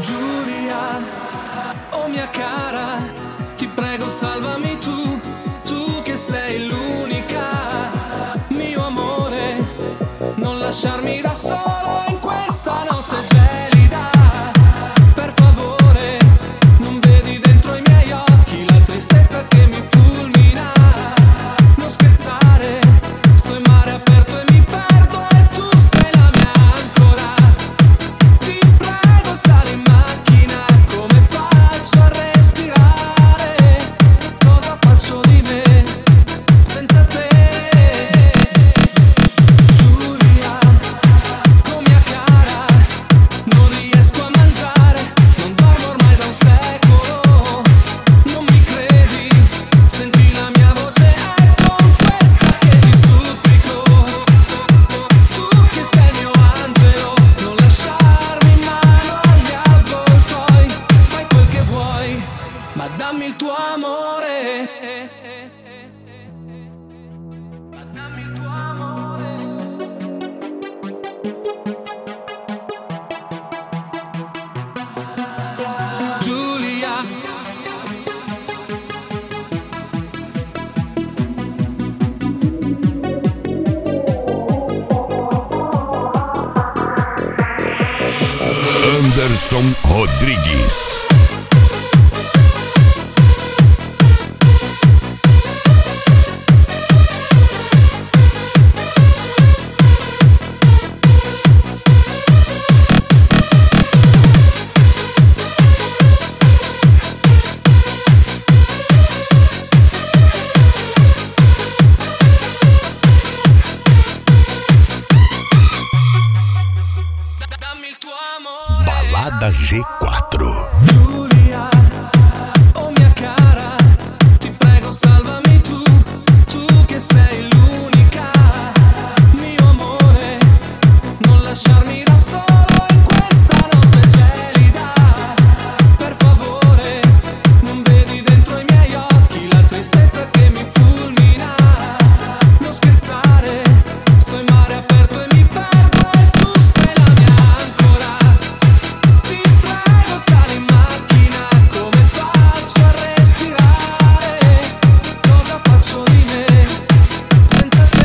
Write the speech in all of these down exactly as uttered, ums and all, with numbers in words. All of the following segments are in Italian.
Giulia, oh mia cara, ti prego salvami tu, tu che sei l'unica, mio amore, non lasciarmi da solo in questa notte gelida. Per favore, non vedi dentro i miei occhi la tristezza che mi fulmina. Non scherzare, sto in mare aperto e mi perdo e tu sei la mia ancora. Ti prego sali in macchina, come faccio a respirare? Cosa faccio di me senza te? Giulia, oh mia cara, non riesco a mangiare, non dormo ormai da un secolo. Non mi credi? Senti la mia voce, è con questa che ti supplico. Tu che sei il mio angelo, non lasciarmi in mano agli avvoltoi. Fai quel che vuoi, ma dammi il tuo amore. Ma dammi il tuo amore. Giulia, Anderson Rodrigues. dammi il tuo amore. Balada G quattro. Giulia, oh mia cara, ti prego salvami tu, tu che sei l'unica, mio amore, non lasciarmi da solo in questa notte gelida. Per favore, non vedi dentro i miei occhi la tristezza che mi fulmina. Non scherzare, sto in mare aperto e mi perdo e tu sei la mia ancora. Ti prego sali in macchina, come faccio a respirare? Cosa faccio di me senza te?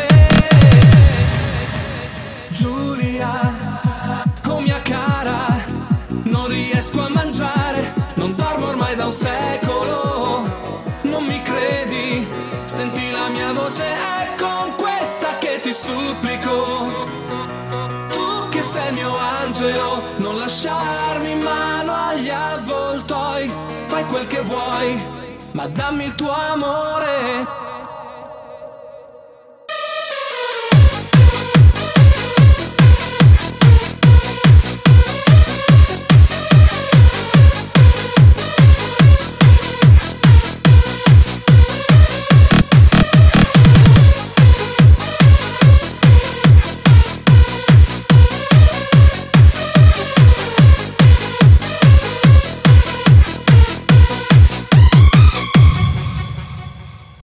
Giulia, oh mia cara, non riesco a mangiare, non dormo ormai da un secolo. Non mi credi? Senti la mia voce, è con questa che ti supplico. Tu che sei il mio angelo, non lasciarmi in mano agli avvoltoi. Fai quel che vuoi, ma dammi il tuo amore.